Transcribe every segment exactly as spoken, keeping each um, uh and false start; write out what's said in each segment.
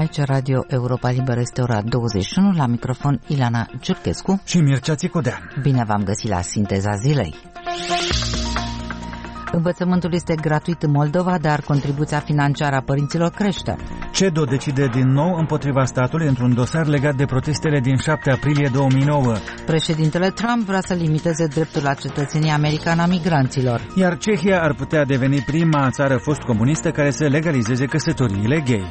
Aici Radio Europa Liberă, este ora douăzeci și unu, la microfon Ilana Giurchescu și Mircea Țicodean. Bine v-am găsit la Sinteza Zilei. Învățământul este gratuit în Moldova, dar contribuția financiară a părinților crește. CEDO decide din nou împotriva statului într-un dosar legat de protestele din șapte aprilie două mii nouă. Președintele Trump vrea să limiteze dreptul la cetățenie americană a migranților. Iar Cehia ar putea deveni prima țară fost-comunistă care să legalizeze căsătoriile gay.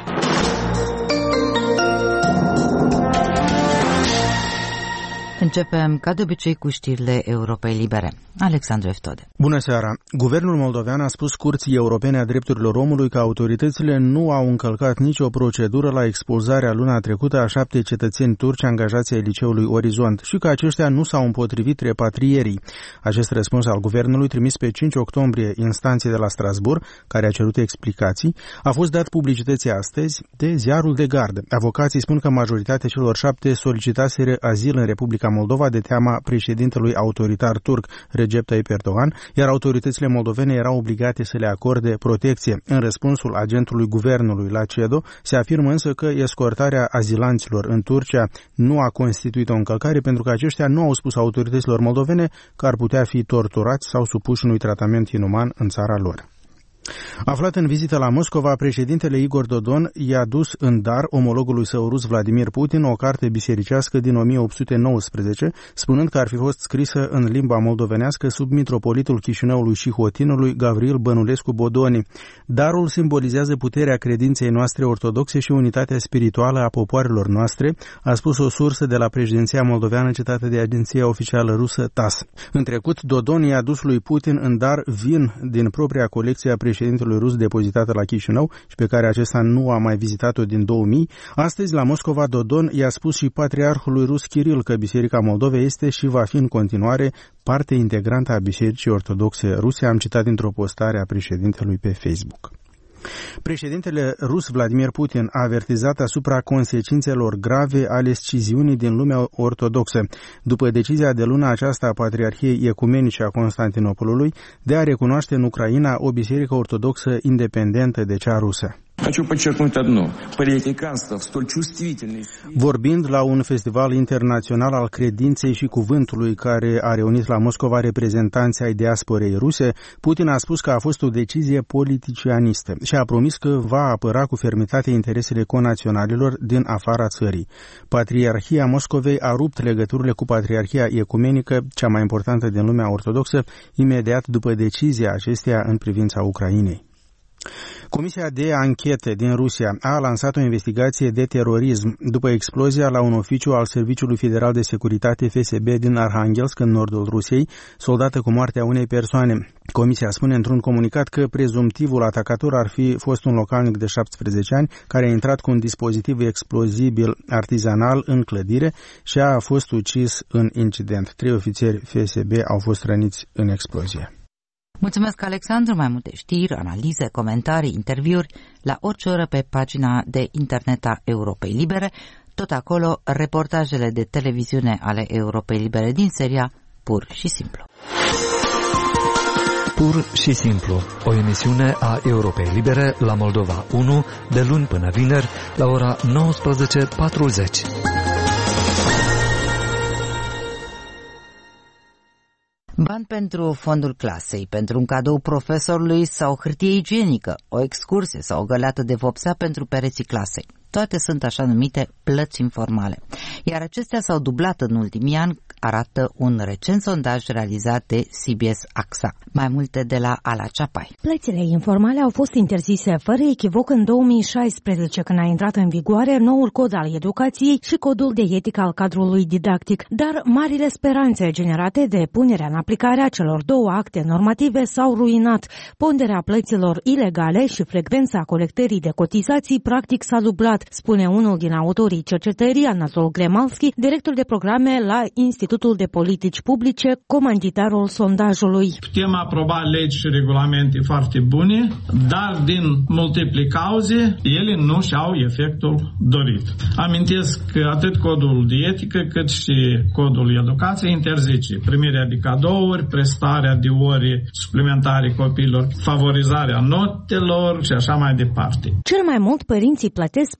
Începem, ca de obicei, cu știrile Europei Libere. Alexandru Eftode. Bună seara! Guvernul moldovean a spus Curții Europene a Drepturilor Omului că autoritățile nu au încălcat nicio procedură la expulzarea luna trecută a șapte cetățeni turci angajați ai liceului Orizont și că aceștia nu s-au împotrivit repatrierii. Acest răspuns al guvernului, trimis pe cinci octombrie instanței de la Strasbourg, care a cerut explicații, a fost dat publicității astăzi de ziarul de gardă. Avocații spun că majoritatea celor șapte solicitaseră azil în Republica Moldova de teama președintelui autoritar turc Recep Tayyip Erdogan, iar autoritățile moldovene erau obligate să le acorde protecție. În răspunsul agentului guvernului la CEDO se afirmă însă că escortarea azilanților în Turcia nu a constituit o încălcare pentru că aceștia nu au spus autorităților moldovene că ar putea fi torturați sau supuși unui tratament inuman în țara lor. Aflat în vizită la Moscova, președintele Igor Dodon i-a dus în dar omologului său rus Vladimir Putin o carte bisericească din o mie opt sute nouăsprezece, spunând că ar fi fost scrisă în limba moldovenească sub mitropolitul Chișinăului și Hotinului Gavril Bănulescu Bodoni. Darul simbolizează puterea credinței noastre ortodoxe și unitatea spirituală a popoarelor noastre, a spus o sursă de la președinția moldoveană citată de agenția oficială rusă T A S. În trecut, Dodon i-a dus lui Putin în dar vin din propria colecție a președintelui rus depozitată la Chișinău și pe care acesta nu a mai vizitat-o din două mii. Astăzi, la Moscova, Dodon i-a spus și patriarhului rus Kiril că Biserica Moldovei este și va fi în continuare parte integrantă a Bisericii Ortodoxe Ruse, am citat dintr-o postare a președintelui pe Facebook. Președintele rus Vladimir Putin a avertizat asupra consecințelor grave ale sciziunii din lumea ortodoxă, după decizia de luna aceasta a Patriarhiei Ecumenice a Constantinopolului de a recunoaște în Ucraina o biserică ortodoxă independentă de cea rusă. Vorbind la un festival internațional al credinței și cuvântului care a reunit la Moscova reprezentanții ai diasporei ruse, Putin a spus că a fost o decizie politicianistă și a promis că va apăra cu fermitate interesele conaționalilor din afara țării. Patriarhia Moscovei a rupt legăturile cu Patriarhia Ecumenică, cea mai importantă din lumea ortodoxă, imediat după decizia acesteia în privința Ucrainei. Comisia de anchetă din Rusia a lansat o investigație de terorism după explozia la un oficiu al Serviciului Federal de Securitate F S B din Arhangelsk, în nordul Rusiei, soldată cu moartea unei persoane. Comisia spune într-un comunicat că prezumtivul atacator ar fi fost un localnic de șaptesprezece ani care a intrat cu un dispozitiv explozibil artizanal în clădire și a fost ucis în incident. Trei ofițeri F S B au fost răniți în explozie. Mulțumesc, Alexandru. Mai multe știri, analize, comentarii, interviuri la orice oră pe pagina de internet a Europei Libere. Tot acolo, reportajele de televiziune ale Europei Libere din seria Pur și Simplu. Pur și Simplu, o emisiune a Europei Libere la Moldova unu, de luni până vineri, la ora nouăsprezece patruzeci. Bani pentru fondul clasei, pentru un cadou profesorului sau hârtie igienică, o excursie sau o găleată de vopsea pentru pereții clasei. Toate sunt așa numite plăți informale. Iar acestea s-au dublat în ultimii ani, arată un recent sondaj realizat de C B S A X A. Mai multe de la Ala Ceapai. Plățile informale au fost interzise fără echivoc în două mii șaisprezece, când a intrat în vigoare noul cod al educației și codul de etică al cadrului didactic. Dar marile speranțe generate de punerea în aplicare a celor două acte normative s-au ruinat. Ponderea plăților ilegale și frecvența colectării de cotizații practic s-a dublat, spune unul din autorii cercetării, Anatol Gremalski, director de programe la Institutul de Politici Publice, comanditarul sondajului. Putem aproba legi și regulamente foarte bune, dar din multiple cauze, ele nu și-au efectul dorit. Amintesc că atât codul de etică cât și codul educației interzice primirea de cadouri, prestarea de ore suplimentare copiilor, favorizarea notelor și așa mai departe. Cel mai mult părinții plătesc pe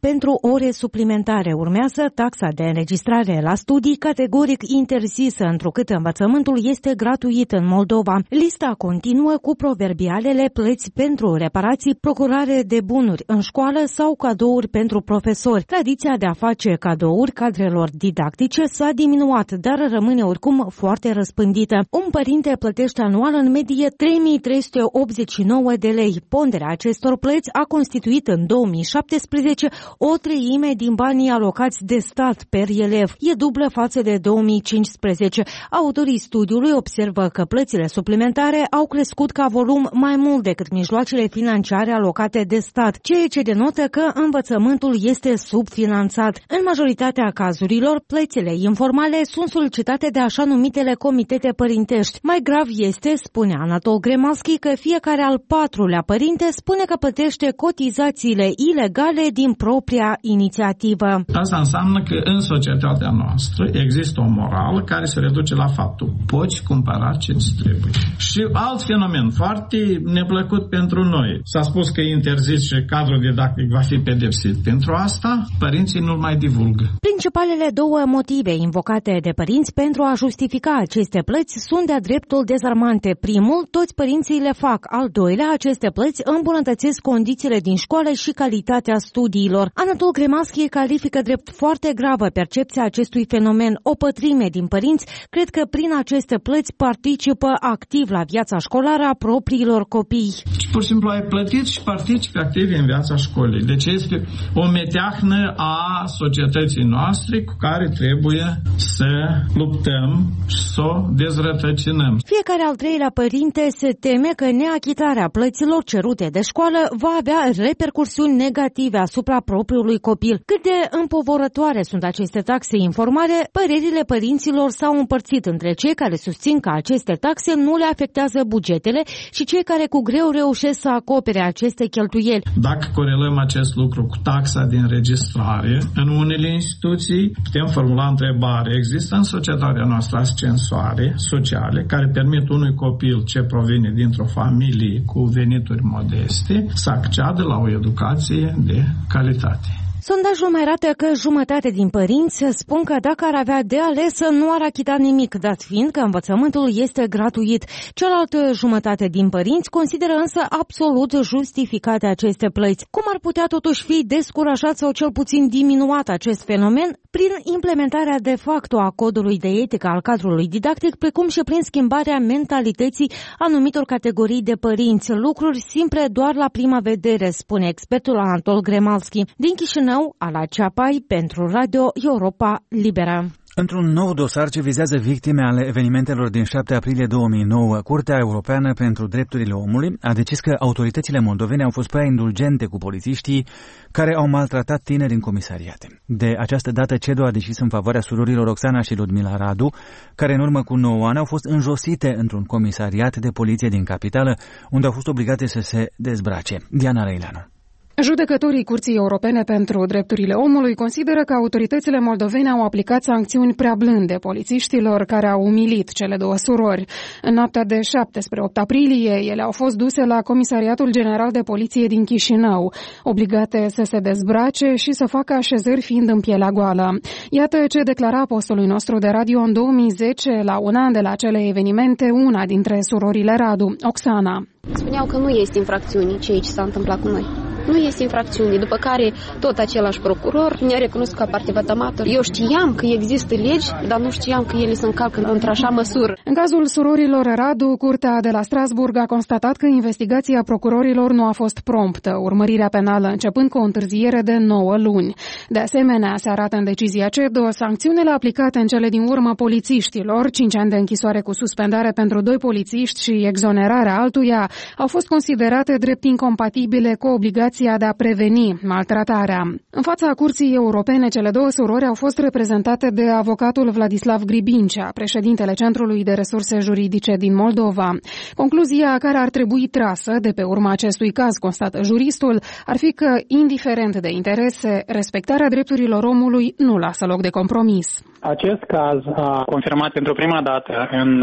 pentru ore suplimentare. Urmează taxa de înregistrare la studii, categoric interzisă, întrucât învățământul este gratuit în Moldova. Lista continuă cu proverbialele plăți pentru reparații, procurare de bunuri în școală sau cadouri pentru profesori. Tradiția de a face cadouri cadrelor didactice s-a diminuat, dar rămâne oricum foarte răspândită. Un părinte plătește anual în medie trei mii trei sute optzeci și nouă de lei. Ponderea acestor plăți a constituit în două mii șaptesprezece o treime din banii alocați de stat per elev. E dublă față de două mii cincisprezece. Autorii studiului observă că plățile suplimentare au crescut ca volum mai mult decât mijloacele financiare alocate de stat, ceea ce denotă că învățământul este subfinanțat. În majoritatea cazurilor, plățile informale sunt solicitate de așa numitele comitete părintești. Mai grav este, spune Anatol Gremalski, că fiecare al patrulea părinte spune că plătește cotizațiile ilegale din propria inițiativă. Asta înseamnă că în societatea noastră există o morală care se reduce la faptul poți cumpăra ce-ți trebuie. Și alt fenomen foarte neplăcut pentru noi. S-a spus că e interzis și cadrul didactic va fi pedepsit. Pentru asta, părinții nu-l mai divulgă. Principalele două motive invocate de părinți pentru a justifica aceste plăți sunt de-a dreptul dezarmante. Primul, toți părinții le fac. Al doilea, aceste plăți îmbunătățesc condițiile din școală și calitatea studiilor. Anatol Gremalski califică drept foarte gravă percepția acestui fenomen. O pătrime din părinți cred că prin aceste plăți participă activ la viața școlară a propriilor copii. Și pur și simplu ai plătit și participi activ în viața școlii. Deci este o meteahnă a societății noastre cu care trebuie să luptăm și să o dezrătăcinăm. Fiecare al treilea părinte se teme că neachitarea plăților cerute de școală va avea repercursiuni negative asupra propriului copil. Cât de împovărătoare sunt aceste taxe informale, părerile părinților s-au împărțit între cei care susțin că aceste taxe nu le afectează bugetele și cei care cu greu reușesc să acopere aceste cheltuieli. Dacă corelăm acest lucru cu taxa de înregistrare, în unele instituții putem formula întrebare. Există în societatea noastră ascensoare sociale care permit unui copil ce provine dintr-o familie cu venituri modeste să acceadă la o educație de calitate. Sondajul mai arată că jumătate din părinți spun că dacă ar avea de ales, nu ar achita nimic, dat fiind că învățământul este gratuit. Cealaltă jumătate din părinți consideră însă absolut justificate aceste plăți. Cum ar putea totuși fi descurajat sau cel puțin diminuat acest fenomen? Prin implementarea de facto a codului de etică al cadrului didactic, precum și prin schimbarea mentalității anumitor categorii de părinți. Lucruri simple doar la prima vedere, spune expertul Anatol Gremalski. Din Chișinău, Ala Ceapai, pentru Radio Europa Liberă. Într-un nou dosar ce vizează victime ale evenimentelor din șapte aprilie două mii nouă, Curtea Europeană pentru Drepturile Omului a decis că autoritățile moldovene au fost prea indulgente cu polițiștii care au maltratat tineri în comisariate. De această dată, C E D O a decis în favoarea surorilor Oxana și Ludmila Radu, care în urmă cu nouă ani au fost înjosite într-un comisariat de poliție din capitală, unde au fost obligate să se dezbrace. Diana Răileanu. Judecătorii Curții Europene pentru Drepturile Omului consideră că autoritățile moldovene au aplicat sancțiuni prea blânde polițiștilor care au umilit cele două surori. În noaptea de șapte spre opt aprilie, ele au fost duse la Comisariatul General de Poliție din Chișinău, obligate să se dezbrace și să facă așezări fiind în pielea goală. Iată ce declara postului nostru de radio în două mii zece, la un an de la acele evenimente, una dintre surorile Radu, Oxana. Spuneau că nu este infracțiune ceea ce s-a întâmplat cu noi. Nu este infracțiune, după care tot același procuror ne-a recunoscut ca parte vătămată. Eu știam că există legi, dar nu știam că ele se încalcă într-așa măsură. În cazul surorilor Radu, Curtea de la Strasburg a constatat că investigația procurorilor nu a fost promptă, urmărirea penală începând cu o întârziere de nouă luni. De asemenea, se arată în decizia C E D O, sancțiunile aplicate în cele din urmă polițiștilor, cinci ani de închisoare cu suspendare pentru doi polițiști și exonerarea altuia, au fost considerate drept incompatibile cu obligația de a preveni maltratarea. În fața Curții Europene, cele două surori au fost reprezentate de avocatul Vladislav Gribincea, președintele Centrului de Resurse Juridice din Moldova. Concluzia care ar trebui trasă de pe urma acestui caz, constată juristul, ar fi că, indiferent de interese, respectarea drepturilor omului nu lasă loc de compromis. Acest caz a confirmat pentru prima dată în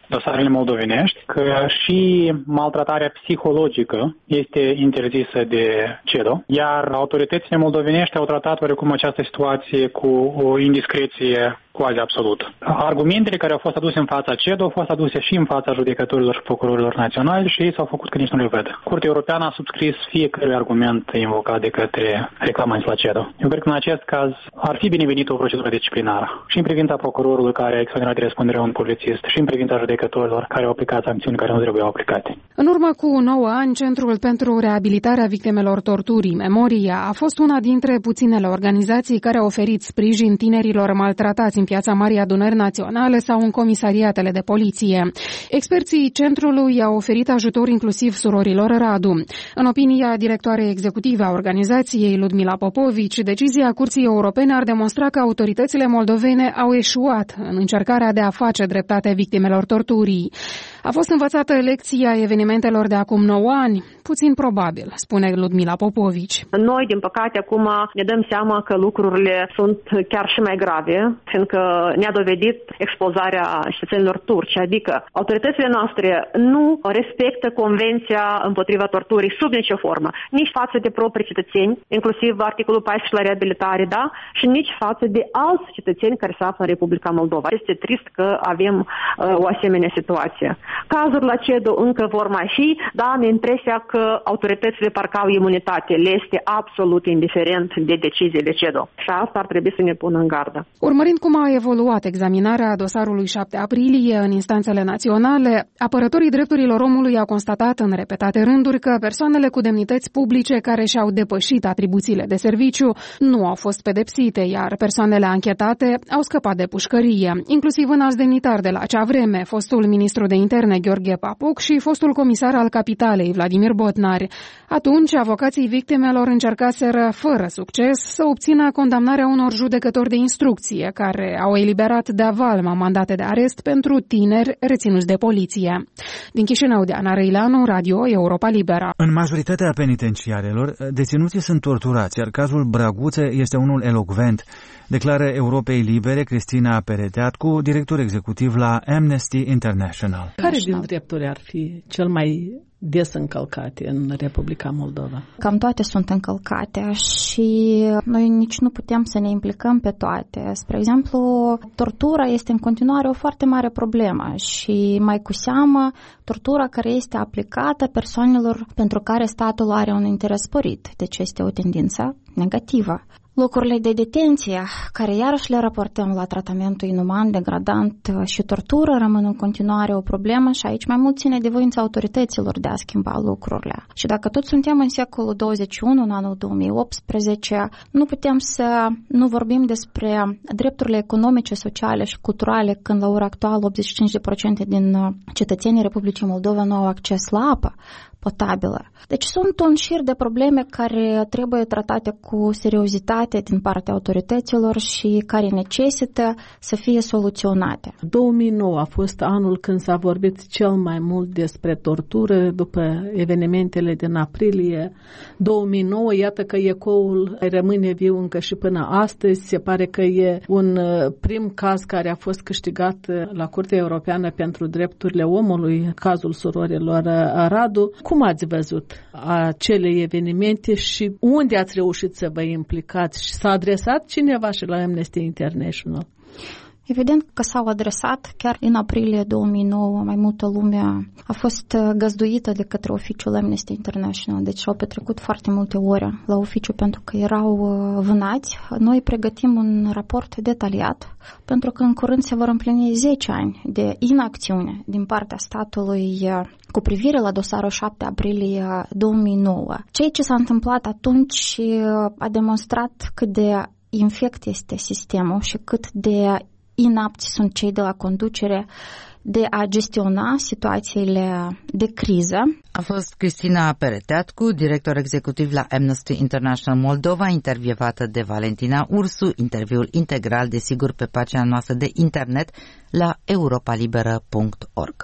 dosarele moldovenești că și maltratarea psihologică este interzisă de CEDO, iar autoritățile moldovenești au tratat oarecum această situație cu o indiscreție quasi absolută. Argumentele care au fost aduse în fața CEDO au fost aduse și în fața judecătorilor și procurorilor naționali și ei s-au făcut că nici nu le văd. Curtea Europeană a subscris fiecare argument invocat de către reclamanți la CEDO. Eu cred că în acest caz ar fi binevenită o procedură disciplinară și în privința procurorului care a exonerat de răspundere un polițist și în privința judecătorilor care au aplicat sancțiuni care nu trebuiau aplicate. În urmă cu nouă ani, Centrul pentru Reabilitarea Victimelor Torturii, Memoria, a fost una dintre puținele organizații care au oferit sprijin tinerilor maltratați în Piața Marii Adunări Naționale sau în comisariatele de poliție. Experții centrului au oferit ajutor inclusiv surorilor Radu. În opinia directoarei executive a organizației, Ludmila Popovici, decizia Curții Europene ar demonstra că autoritățile moldovene au eșuat în încercarea de a face dreptate victimelor torturii. A fost învățată lecția evenimentelor de acum nouă ani? Puțin probabil, spune Ludmila Popovici. Noi, din păcate, acum ne dăm seama că lucrurile sunt chiar și mai grave, fiindcă ne-a dovedit expozarea cetățenilor turci, adică autoritățile noastre nu respectă Convenția împotriva torturii sub nicio formă, nici față de proprii cetățeni, inclusiv articolul paisprezece la reabilitare, da, și nici față de alți cetățeni care se află în Republica Moldova. Este trist că avem uh, o asemenea situație. Cazuri la CEDO încă vor mai fi, dar am impresia că autoritățile parcă au imunitate. Le este absolut indiferent de deciziile CEDO. Și asta ar trebui să ne pună în gardă. Urmărind cum a evoluat examinarea dosarului șapte aprilie în instanțele naționale, apărătorii drepturilor omului au constatat în repetate rânduri că persoanele cu demnități publice care și-au depășit atribuțiile de serviciu nu au fost pedepsite, iar persoanele anchetate au scăpat de pușcărie, inclusiv în alți demnitari de la acea vreme, fostul ministru de interne Gheorghe Papuc și fostul comisar al Capitalei, Vladimir Botnari. Atunci, avocații victimelor încercaseră, fără succes, să obțină condamnarea unor judecători de instrucție, care au eliberat de avalma mandate de arest pentru tineri reținuți de poliție. Din Chișinău, Diana Răileanu, Radio Europa Liberă. În majoritatea penitenciarelor, deținuții sunt torturați, iar cazul Braguțe este unul elocvent, declară Europei Libere Cristina Pereteatcu, director executiv la Amnesty International. Care din drepturi ar fi cel mai des încălcate în Republica Moldova? Cam toate sunt încălcate și noi nici nu putem să ne implicăm pe toate. Spre exemplu, tortura este în continuare o foarte mare problemă și mai cu seamă tortura care este aplicată persoanelor pentru care statul are un interes sporit. Deci este o tendință negativă. Locurile de detenție, care iarăși le raportăm la tratamentul inuman, degradant și tortură, rămân în continuare o problemă și aici mai mult ține de voința autorităților de a schimba lucrurile. Și dacă tot suntem în secolul douăzeci și unu, în anul două mii optsprezece, nu putem să nu vorbim despre drepturile economice, sociale și culturale, când la ora actuală optzeci și cinci la sută din cetățenii Republicii Moldova nu au acces la apă potabilă. Deci sunt un șir de probleme care trebuie tratate cu seriozitate din partea autorităților și care necesită să fie soluționate. două mii nouă a fost anul când s-a vorbit cel mai mult despre tortură după evenimentele din aprilie două mii nouă. Iată că ecoul rămâne viu încă și până astăzi. Se pare că e un prim caz care a fost câștigat la Curtea Europeană pentru Drepturile Omului, cazul surorilor Radu. Cum ați văzut acele evenimente și unde ați reușit să vă implicați? Și s-a adresat cineva și la Amnesty International? Evident că s-au adresat. Chiar în aprilie două mii nouă mai multă lume a fost găzduită de către oficiul Amnesty International, deci au petrecut foarte multe ore la oficiu pentru că erau vânați. Noi pregătim un raport detaliat pentru că în curând se vor împlini zece ani de inacțiune din partea statului cu privire la dosarul șapte aprilie două mii nouă. Ceea ce s-a întâmplat atunci a demonstrat cât de infect este sistemul și cât de inapți sunt cei de la conducere de a gestiona situațiile de criză. A fost Cristina Pereteatcu, director executiv la Amnesty International Moldova, intervievată de Valentina Ursu, interviul integral, desigur, pe pagina noastră de internet la europalibera punct org.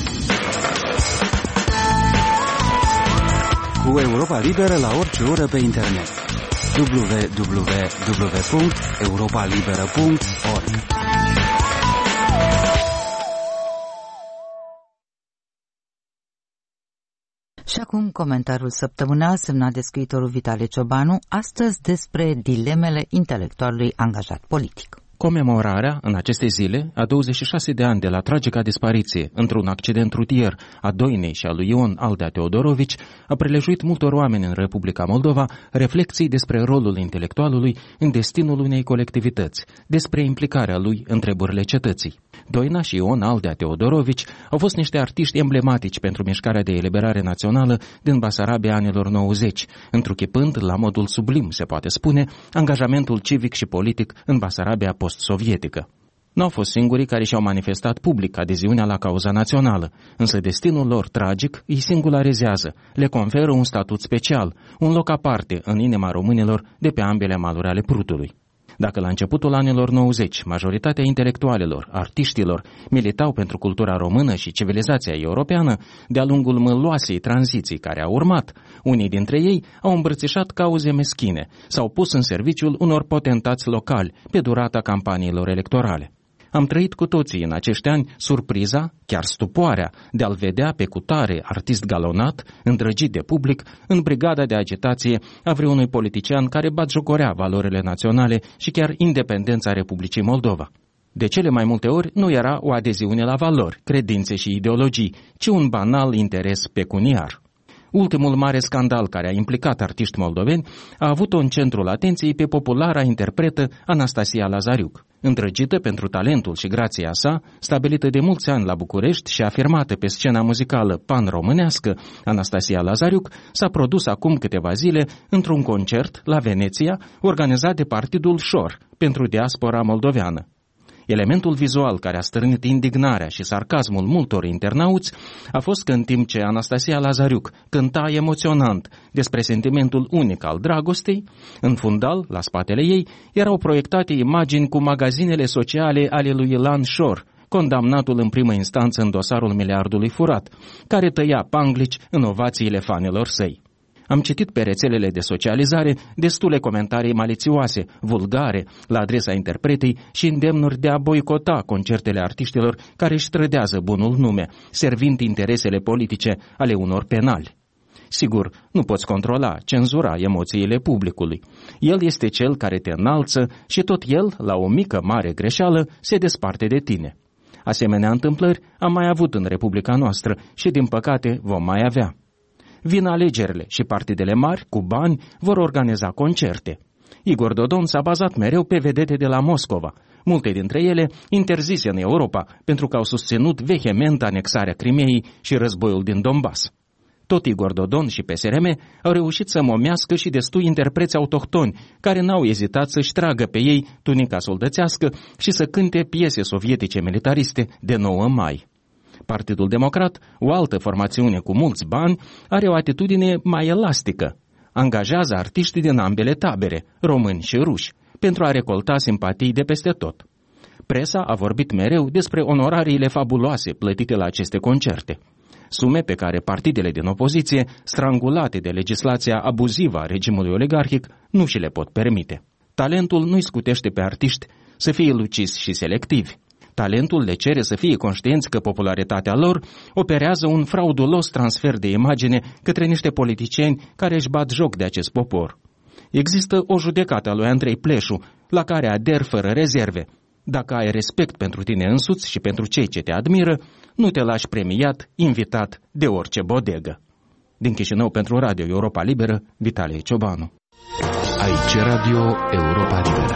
Cu Europa Liberă la orice oră pe internet. w w w punct europa libera punct org Și acum comentariul săptămânal semnat de scriitorul Vitale Ciobanu, astăzi despre dilemele intelectualului angajat politic. Comemorarea, în aceste zile, a douăzeci și șase de ani de la tragica dispariție într-un accident rutier a Doinei și a lui Ion Aldea Teodorovici, a prelejuit multor oameni în Republica Moldova reflexii despre rolul intelectualului în destinul unei colectivități, despre implicarea lui în treburile cetății. Doina și Ion Aldea Teodorovici au fost niște artiști emblematici pentru mișcarea de eliberare națională din Basarabia anilor nouăzeci, întruchipând, la modul sublim, se poate spune, angajamentul civic și politic în Basarabia post-sovietică. N-au fost singurii care și-au manifestat public adeziunea la cauza națională, însă destinul lor tragic îi singularizează, le conferă un statut special, un loc aparte în inima românilor de pe ambele maluri ale Prutului. Dacă la începutul anilor nouăzeci majoritatea intelectualelor, artiștilor, militau pentru cultura română și civilizația europeană, de-a lungul măloasei tranziții care a urmat, unii dintre ei au îmbrățișat cauze meschine, s-au pus în serviciul unor potentați locali pe durata campaniilor electorale. Am trăit cu toții în acești ani surpriza, chiar stupoarea, de a-l vedea pe cutare artist galonat, îndrăgit de public, în brigada de agitație a vreunui politician care batjocorea valorile naționale și chiar independența Republicii Moldova. De cele mai multe ori nu era o adeziune la valori, credințe și ideologii, ci un banal interes pecuniar. Ultimul mare scandal care a implicat artiști moldoveni a avut-o în centrul atenției pe populara interpretă Anastasia Lazariuc. Îndrăgită pentru talentul și grația sa, stabilită de mulți ani la București și afirmată pe scena muzicală pan-românească, Anastasia Lazariuc s-a produs acum câteva zile într-un concert la Veneția, organizat de Partidul Șor pentru diaspora moldoveană. Elementul vizual care a stârnit indignarea și sarcasmul multor internauți a fost că în timp ce Anastasia Lazariuc cânta emoționant despre sentimentul unic al dragostei, în fundal, la spatele ei, erau proiectate imagini cu magazinele sociale ale lui Ilan Șor, condamnatul în primă instanță în dosarul miliardului furat, care tăia panglici în ovațiile fanilor săi. Am citit pe rețelele de socializare destule comentarii malițioase, vulgare, la adresa interpretei și îndemnuri de a boicota concertele artiștilor care își trădează bunul nume, servind interesele politice ale unor penali. Sigur, nu poți controla, cenzura emoțiile publicului. El este cel care te înalță și tot el, la o mică mare greșeală, se desparte de tine. Asemenea întâmplări am mai avut în Republica noastră și, din păcate, vom mai avea. Vin alegerile și partidele mari, cu bani, vor organiza concerte. Igor Dodon s-a bazat mereu pe vedete de la Moscova, multe dintre ele interzise în Europa pentru că au susținut vehement anexarea Crimeei și războiul din Donbass. Tot Igor Dodon și P S R M au reușit să momească și destui interpreți autohtoni care n-au ezitat să-și tragă pe ei tunica soldățească și să cânte piese sovietice militariste de nouă mai. Partidul Democrat, o altă formațiune cu mulți bani, are o atitudine mai elastică. Angajează artiștii din ambele tabere, români și ruși, pentru a recolta simpatii de peste tot. Presa a vorbit mereu despre onorariile fabuloase plătite la aceste concerte. Sume pe care partidele din opoziție, strangulate de legislația abuzivă a regimului oligarhic, nu și le pot permite. Talentul nu-i scutește pe artiști să fie lucizi și selectivi. Talentul le cere să fie conștienți că popularitatea lor operează un fraudulos transfer de imagine către niște politicieni care își bat joc de acest popor. Există o judecată a lui Andrei Pleșu, la care ader fără rezerve. Dacă ai respect pentru tine însuți și pentru cei ce te admiră, nu te lași premiat, invitat de orice bodegă. Din Chișinău pentru Radio Europa Liberă, Vitale Ciobanu. Aici Radio Europa Liberă.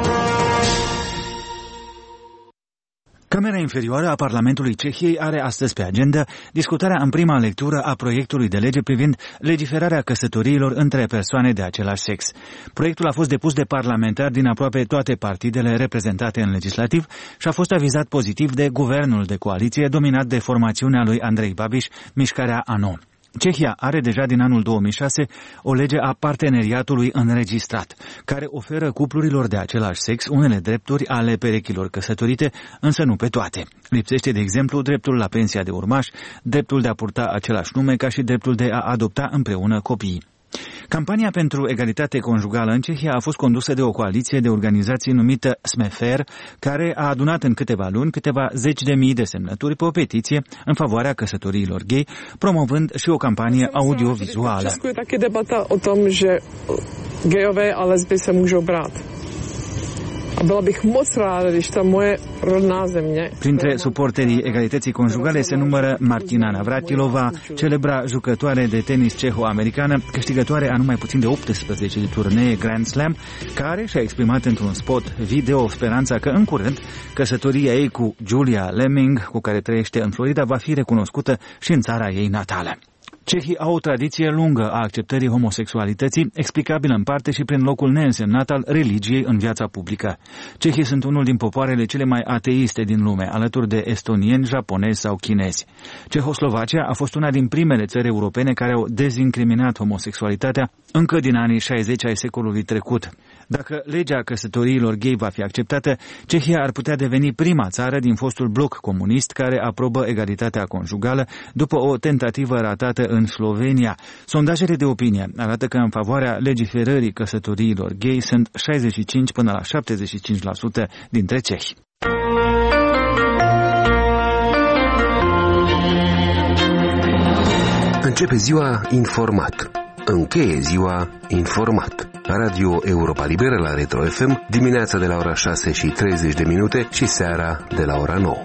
Camera inferioară a Parlamentului Cehiei are astăzi pe agenda discutarea în prima lectură a proiectului de lege privind legiferarea căsătoriilor între persoane de același sex. Proiectul a fost depus de parlamentari din aproape toate partidele reprezentate în legislativ și a fost avizat pozitiv de guvernul de coaliție dominat de formațiunea lui Andrei Babiš, Mișcarea ANO. Cehia are deja din anul două mii șase o lege a parteneriatului înregistrat, care oferă cuplurilor de același sex unele drepturi ale perechilor căsătorite, însă nu pe toate. Lipsește, de exemplu, dreptul la pensia de urmaș, dreptul de a purta același nume, ca și dreptul de a adopta împreună copii. Campania pentru egalitate conjugală în Cehia a fost condusă de o coaliție de organizații numită Smefer, care a adunat în câteva luni câteva zeci de mii de semnături pe o petiție în favoarea căsătoriilor gay, promovând și o campanie audiovizuală. V Česku je taky debata o tom, že gayové a lesby se můžou brát. A byla bych moc ráda, když ta moje rodná země... Printre suporterii egalității conjugale se numără Martina Navratilova, celebra jucătoare de tenis ceho-americană, câștigătoare a numai puțin de optsprezece de turnee Grand Slam, care și-a exprimat într-un spot video speranța că în curând căsătoria ei cu Julia Lemming, cu care trăiește în Florida, va fi recunoscută și în țara ei natală. Cehii au o tradiție lungă a acceptării homosexualității, explicabilă în parte și prin locul neînsemnat al religiei în viața publică. Cehii sunt unul din popoarele cele mai ateiste din lume, alături de estonieni, japonezi sau chinezi. Cehoslovacia a fost una din primele țări europene care au dezincriminat homosexualitatea încă din anii șaizeci ai secolului trecut. Dacă legea căsătoriilor gay va fi acceptată, Cehia ar putea deveni prima țară din fostul bloc comunist care aprobă egalitatea conjugală după o tentativă ratată în Slovenia. Sondajele de opinie arată că în favoarea legiferării căsătoriilor gay sunt șaizeci și cinci până la șaptezeci și cinci la sută dintre cehi. Începe ziua informat. Încheie ziua informat. Radio Europa Liberă la Retro F M, dimineața de la ora șase și treizeci de minute și seara de la ora nouă.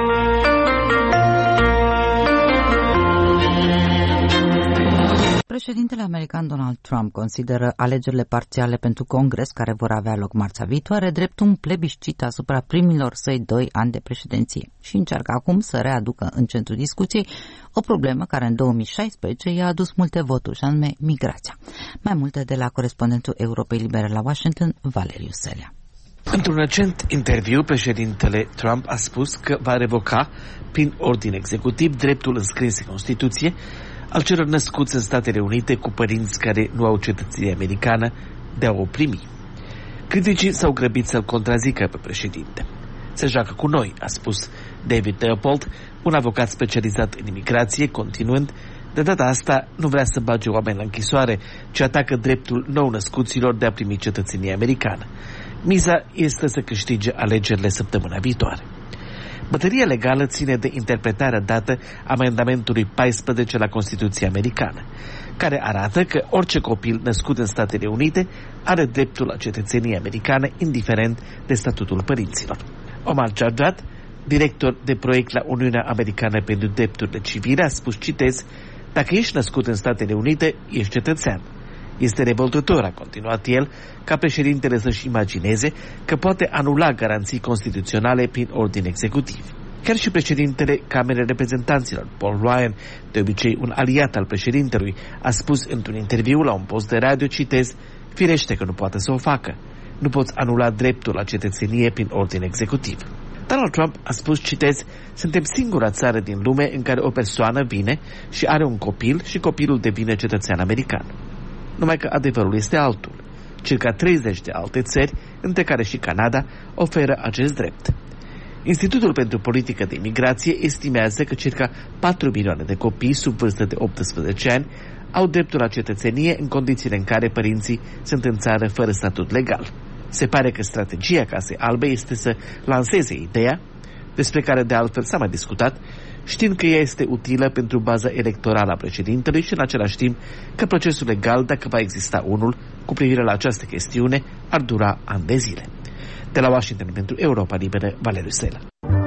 Președintele american Donald Trump consideră alegerile parțiale pentru Congres, care vor avea loc marțea viitoare, drept un plebiscit asupra primilor săi doi ani de președinție și încearcă acum să readucă în centrul discuției o problemă care în două mii șaisprezece i-a adus multe voturi, și anume migrația. Mai multe de la corespondentul Europei Libere la Washington, Valeriu Selea. Într-un recent interviu, președintele Trump a spus că va revoca, prin ordin executiv, dreptul înscris în Constituție al celor născuți în Statele Unite cu părinți care nu au cetățenie americană de a o primi. Criticii s-au grăbit să-l contrazică pe președinte. Se joacă cu noi, a spus David Leopold, un avocat specializat în imigrație, continuând: de data asta nu vrea să bage oameni la închisoare, ci atacă dreptul nou-născuților de a primi cetățenie americană. Miza este să câștige alegerile săptămâna viitoare. Bătălia legală ține de interpretarea dată amendamentului paisprezece la Constituția americană, care arată că orice copil născut în Statele Unite are dreptul la cetățenie americană, indiferent de statutul părinților. Omar Jarjad, director de proiect la Uniunea Americană pentru Drepturile Civile, a spus, citez: dacă ești născut în Statele Unite, ești cetățean. Este revoltător, a continuat el, ca președintele să-și imagineze că poate anula garanții constituționale prin ordin executiv. Chiar și președintele Camerei Reprezentanților, Paul Ryan, de obicei un aliat al președintelui, a spus într-un interviu la un post de radio, citez: firește că nu poate să o facă. Nu poți anula dreptul la cetățenie prin ordin executiv. Donald Trump a spus, citez: suntem singura țară din lume în care o persoană vine și are un copil și copilul devine cetățean american. Numai că adevărul este altul. Circa treizeci de alte țări, între care și Canada, oferă acest drept. Institutul pentru Politică de Imigrație estimează că circa patru milioane de copii sub vârstă de optsprezece ani au dreptul la cetățenie în condițiile în care părinții sunt în țară fără statut legal. Se pare că strategia Casei Albe este să lanseze ideea, despre care de altfel s-a mai discutat, știind că ea este utilă pentru baza electorală a președintelui și în același timp că procesul legal, dacă va exista unul, cu privire la această chestiune, ar dura ani de zile. De la Washington pentru Europa Liberă, Valeriu Sela.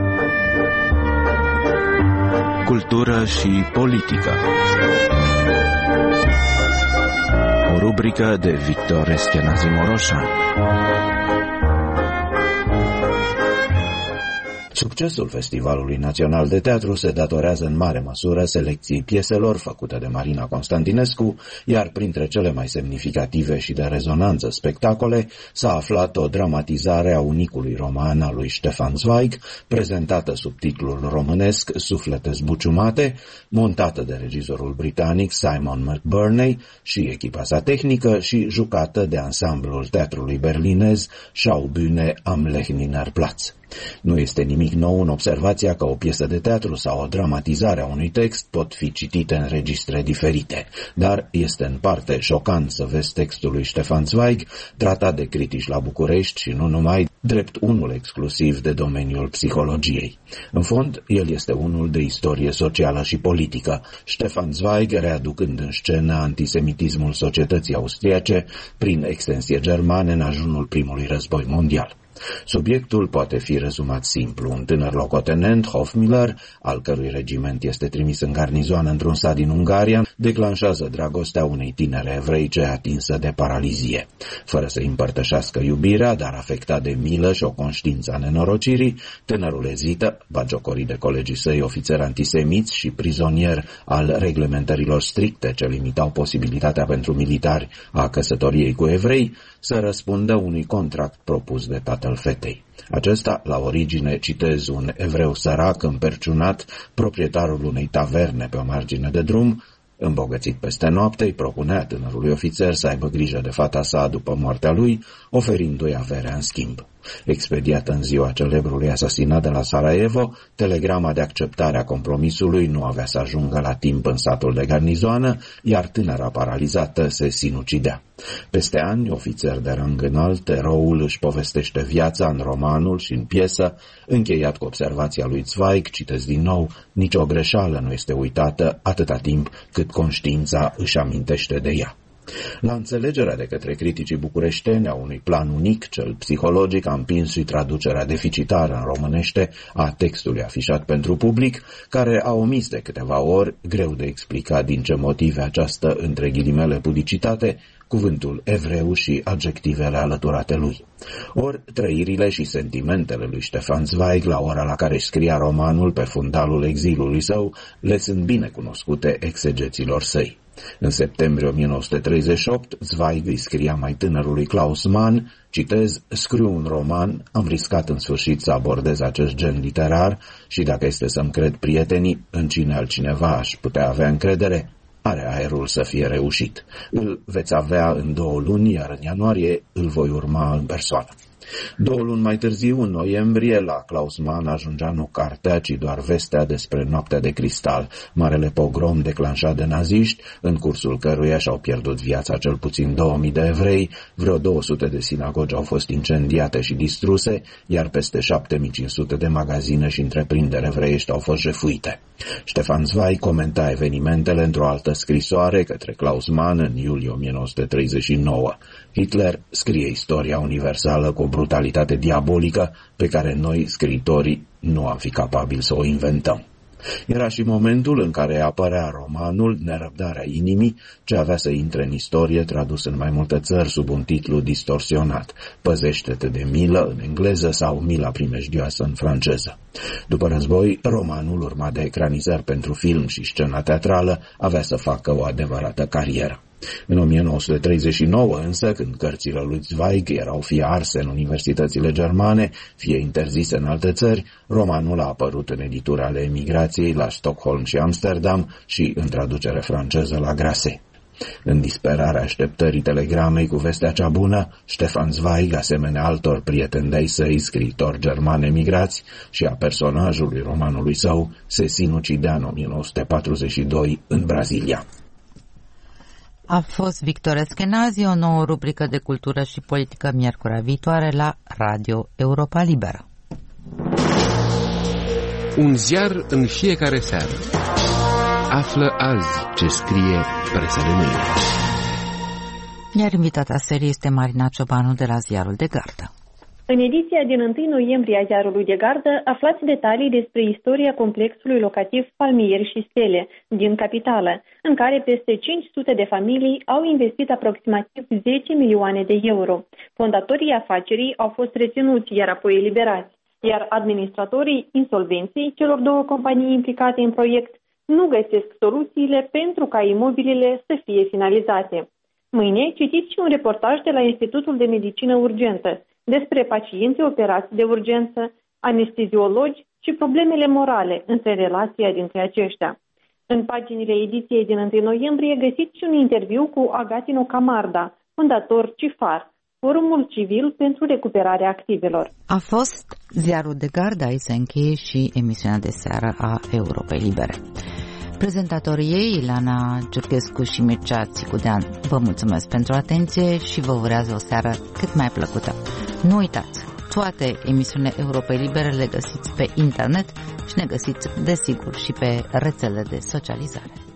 Cultură și politică. O rubrică de Victor Eschenazi Moroșan. Succesul Festivalului Național de Teatru se datorează în mare măsură selecției pieselor făcute de Marina Constantinescu, iar printre cele mai semnificative și de rezonanță spectacole s-a aflat o dramatizare a unicului roman al lui Stefan Zweig, prezentată sub titlul românesc Suflete zbuciumate, montată de regizorul britanic Simon McBurney și echipa sa tehnică și jucată de ansamblul teatrului berlinez Schaubühne am Lechner Platz. Nu este nimic nou în observația că o piesă de teatru sau o dramatizare a unui text pot fi citite în registre diferite, dar este în parte șocant să vezi textul lui Ștefan Zweig tratat de critici la București și nu numai, drept unul exclusiv de domeniul psihologiei. În fond, el este unul de istorie socială și politică, Ștefan Zweig readucând în scenă antisemitismul societății austriace prin extensie germane în ajunul primului război mondial. Subiectul poate fi rezumat simplu. Un tânăr locotenent, Hofmiller, al cărui regiment este trimis în garnizoană într-un sat din Ungaria, declanșează dragostea unei tinere evreice atinsă de paralizie. Fără să împărtășească iubirea, dar afectat de milă și o conștiință a nenorocirii, tânărul ezită, bagiocorit de colegii săi ofițeri antisemiți și prizonier al reglementărilor stricte ce limitau posibilitatea pentru militari a căsătoriei cu evrei, să răspundă unui contract propus de tatăl fetei. Acesta, la origine, citez, un evreu sărac, împerciunat, proprietarul unei taverne pe o margine de drum, îmbogățit peste noapte, îi propunea tânărului ofițer să aibă grijă de fata sa după moartea lui, oferindu-i averea în schimb. Expediată în ziua celebrului asasinat de la Sarajevo, telegrama de acceptare a compromisului nu avea să ajungă la timp în satul de garnizoană, iar tânăra paralizată se sinucidea. Peste ani, ofițer de rang înalt, eroul își povestește viața în romanul și în piesă, încheiat cu observația lui Zweig, citesc din nou, nicio greșeală nu este uitată atâta timp cât conștiința își amintește de ea. La înțelegerea de către criticii bucureșteni a unui plan unic, cel psihologic, a împins și traducerea deficitară în românește a textului afișat pentru public, care a omis de câteva ori, greu de explicat din ce motive această, între ghilimele, publicitate, cuvântul evreu și adjectivele alăturate lui. Ori trăirile și sentimentele lui Ștefan Zweig la ora la care își scria romanul pe fundalul exilului său le sunt bine cunoscute exegeților săi. În septembrie o mie nouă sute treizeci și opt, Zweig îi scria mai tânărului Klaus Mann, citez, scriu un roman, am riscat în sfârșit să abordez acest gen literar și dacă este să-mi cred prietenii, în cine altcineva aș putea avea încredere, are aerul să fie reușit. Îl veți avea în două luni, iar în ianuarie îl voi urma în persoană. Două luni mai târziu, în noiembrie, la Klaus Mann ajungea nu cartea, ci doar vestea despre Noaptea de Cristal, marele pogrom declanșat de naziști, în cursul căruia și-au pierdut viața cel puțin două mii de evrei, vreo două sute de sinagogi au fost incendiate și distruse, iar peste șapte mii cinci sute de magazine și întreprinderi evreiești au fost jefuite. Ștefan Zweig comenta evenimentele într-o altă scrisoare către Klaus Mann în iulie o mie nouă sute treizeci și nouă. Hitler scrie istoria universală cu o brutalitate diabolică pe care noi, scriitorii, nu am fi capabili să o inventăm. Era și momentul în care apărea romanul Nerăbdarea inimii, ce avea să intre în istorie, tradus în mai multe țări sub un titlu distorsionat, Păzește-te de milă în engleză sau Mila primejdioasă în franceză. După război, romanul, urmat de ecranizări pentru film și scena teatrală, avea să facă o adevărată carieră. În o mie nouă sute treizeci și nouă însă, când cărțile lui Zweig erau fie arse în universitățile germane, fie interzise în alte țări, romanul a apărut în edituri ale emigrației la Stockholm și Amsterdam și în traducere franceză la Grasset. În disperarea așteptării telegramei cu vestea cea bună, Ștefan Zweig, asemenea altor prieteni de-ai săi, scriitori germani emigrați și a personajului romanului său, se sinucidea în o mie nouă sute patruzeci și doi în Brazilia. A fost Victor Eschenazi, o nouă rubrică de cultură și politică miercurea viitoare la Radio Europa Liberă. Un ziar în fiecare seară. Află azi ce scrie presa de mâine. Iar invitata serii este Marina Ciobanu de la Ziarul de Gardă. În ediția din întâi noiembrie a Ziarului de Gardă aflați detalii despre istoria complexului locativ Palmieri și Stele din capitală, în care peste cinci sute de familii au investit aproximativ zece milioane de euro. Fondatorii afacerii au fost reținuți, iar apoi eliberați, iar administratorii insolvenței celor două companii implicate în proiect nu găsesc soluțiile pentru ca imobilele să fie finalizate. Mâine citiți și un reportaj de la Institutul de Medicină Urgentă despre pacienții operați de urgență, anesteziologi și problemele morale între relația dintre aceștia. În paginile ediției din întâi noiembrie găsiți și un interviu cu Agatino Camarda, fondator Cifar, Forumul Civil pentru Recuperarea Activelor. A fost Ziarul de Gardă, aici se încheie și emisiunea de seară a Europei Libere. Prezentatorii ei, Ilana Giurghescu și Mircea Țicudean, vă mulțumesc pentru atenție și vă urează o seară cât mai plăcută. Nu uitați, toate emisiunile Europei Libere le găsiți pe internet și ne găsiți, desigur, și pe rețele de socializare.